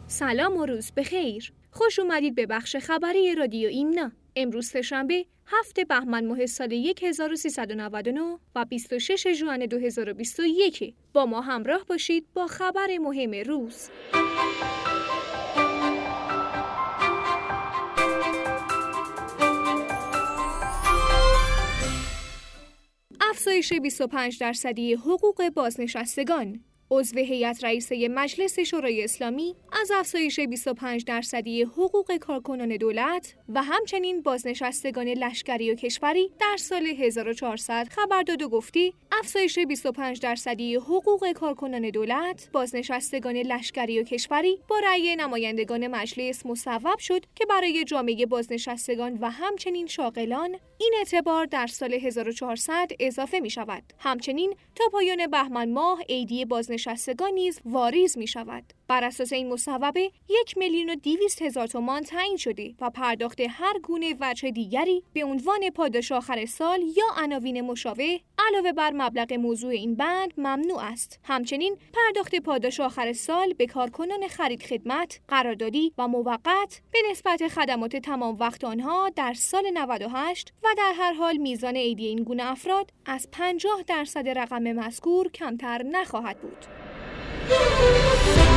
سلام و روز بخیر. خوش اومدید به بخش خبری رادیو ایمنا. امروز سه‌شنبه 7 بهمن ماه سال 1399 و 26 ژوئن 2021. با ما همراه باشید با خبر مهم روز. افزایش 25% حقوق بازنشستگان. عضو هیئت رئیسه مجلس شورای اسلامی از افزایش 25% حقوق کارکنان دولت و همچنین بازنشستگان لشکری و کشوری در سال 1400 خبر داد و گفتی افزایش 25% حقوق کارکنان دولت، بازنشستگان لشکری و کشوری با رأی نمایندگان مجلس مصوب شد که برای جامعه بازنشستگان و همچنین شاغلان این اعتبار در سال 1400 اضافه می شود. همچنین تا پایان بهمن ماه عیدی بازنشستگان نیز واریز می شود. بر اساس این مصوبه 1,200,000 تومان تعیین شده و پرداخت هر گونه وجه دیگری به عنوان پاداش آخر سال یا عناوین مشابه علاوه بر مبلغ موضوع این بند ممنوع است. همچنین پرداخت پاداش آخر سال به کارکنان خرید خدمت، قراردادی و موقت به نسبت خدمات تمام وقت آنها در سال 98 و در هر حال میزان عیدی این گونه افراد از 50% رقم مذکور کمتر نخواهد بود.